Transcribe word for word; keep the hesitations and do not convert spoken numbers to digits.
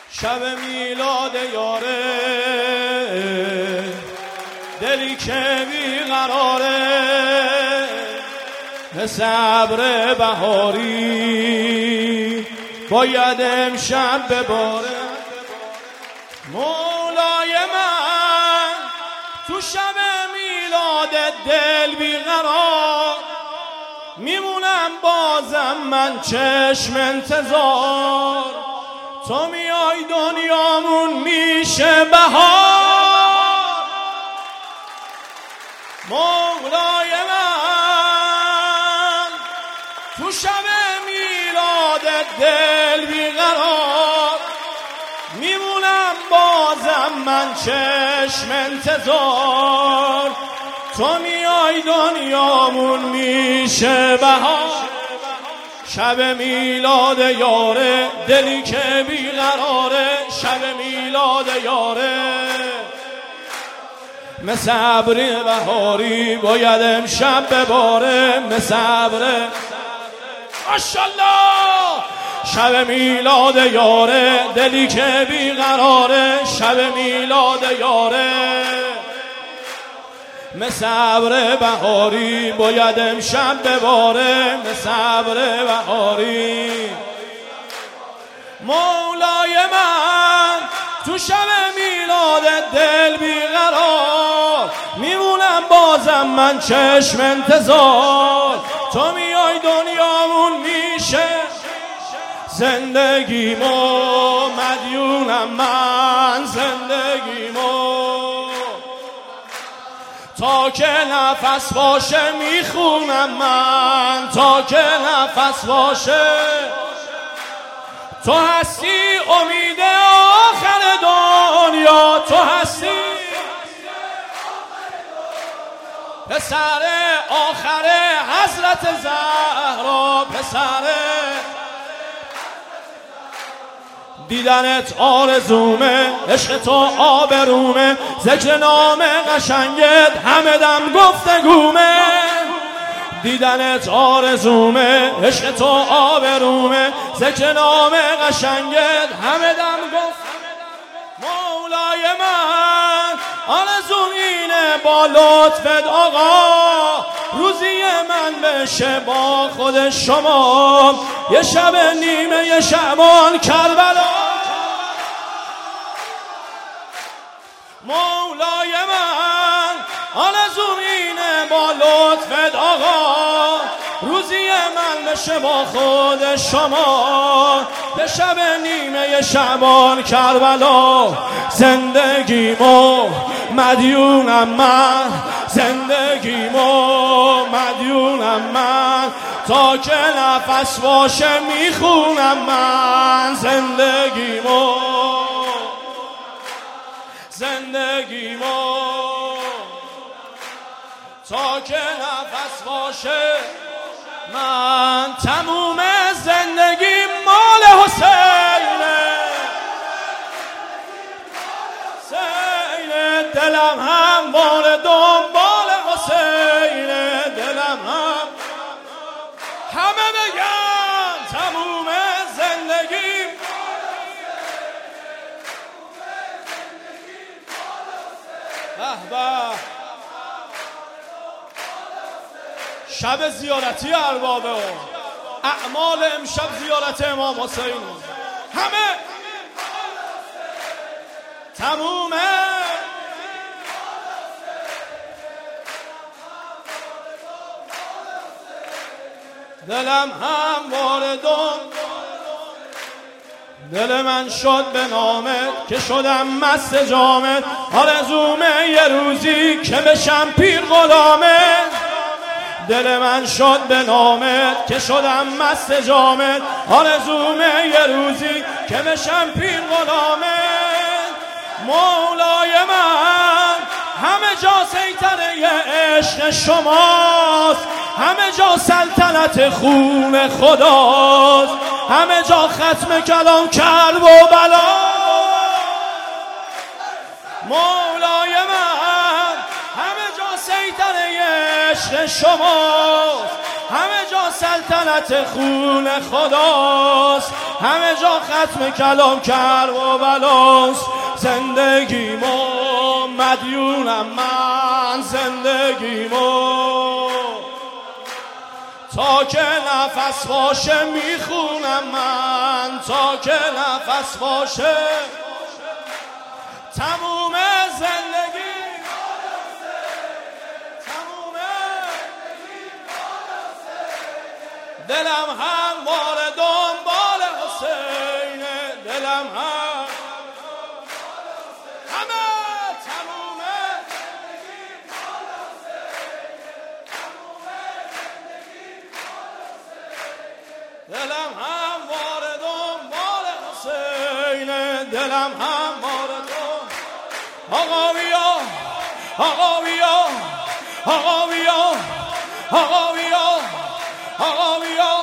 شب میلاد یاره دلی که بیقراره به صبر بهاری باید امشب بباره. مولای من تو شب میلاد دل بیقرار میمونم بازم من چشم انتظار. تو میای دنیامون میشه بهار. مولای من تو شب میلاد دل بیقرار میمونم بازم من چشم انتظار. تو میای دنیامون میشه بهار. شب میلاد یاره دلی که بیقراره شب میلاد یاره مثل ابری بهاری باید امشب بباره مثل ابر ماشاءالله. شب میلاد یاره دلی که بیقراره شب میلاد یاره مثل ابر بهاری باید امشب بباره مثل ابر بهاری. مولای من تو شب میلاد دل بیقرار میمونم بازم من چشم انتظار. تو میای دنیامون میشه زندگیمو مدیونم من زندگیمو تا که نفس باشه میخونم من تا که نفس باشه. تو هستی امید آخر دنیا تو هستی پسر آخر حضرت زهرا پسر دیدنت آرزومه عشق تو آبرومه ذکر نام قشنگت همه دم گفتگومه. دیدنت آرزومه عشق تو آبرومه ذکر نام قشنگت همه دم گفت. مولای من آرزوم اینه با لطفت آقا روزی من بشه با خود شما یه شب نیمه یه شبان کربلا. مولای من آرزوم اینه با لطفت آقا روزی من بشه با خود شما به شب نیمه شبان کربلا. زندگیمو مدیونم من زندگیمو مدیونم من تا که نفس باشه میخونم من زندگیمو زندگیمو تا که نفس باشه من. تموم زندگی مال حسینه حسینه دلم هم بار دنبال حسینه دلم هم همه بگن تموم زندگی به به. شب زیارتی ارباب اعمال امشب زیارت امام حسین همه تمومه. دلم هم واردم دل من شد به نامت که شدم مست جامت آرزومه یه روزی که بشم پیر غلامت. دل من شد به نامت که شدم مست جامت آرزومه یه روزی که بشم پیر غلامت. مولای من همه جا سیطره عشق شماست همه جا سلطنت خون خداست همه جا ختم کلام کرب و بلا. مولای من همه جا سیطره عشق شماست همه جا سلطنت خون خداست، همه جا ختم کلام کرب و بلاست. زندگیمو مدیونم من، زندگیمو تا که نفس باشه میخونم من، تا که نفس باشه. تموم زندگی دلم همواره دنبال حسین، دلم هم همه تموم زندگی مال حسین، تموم زندگی مال حسین. دلم همواره دنبال حسین، دلم همواره دنبال. آقا بیا آقا بیا آقا بیا آقا بیا آقا بیا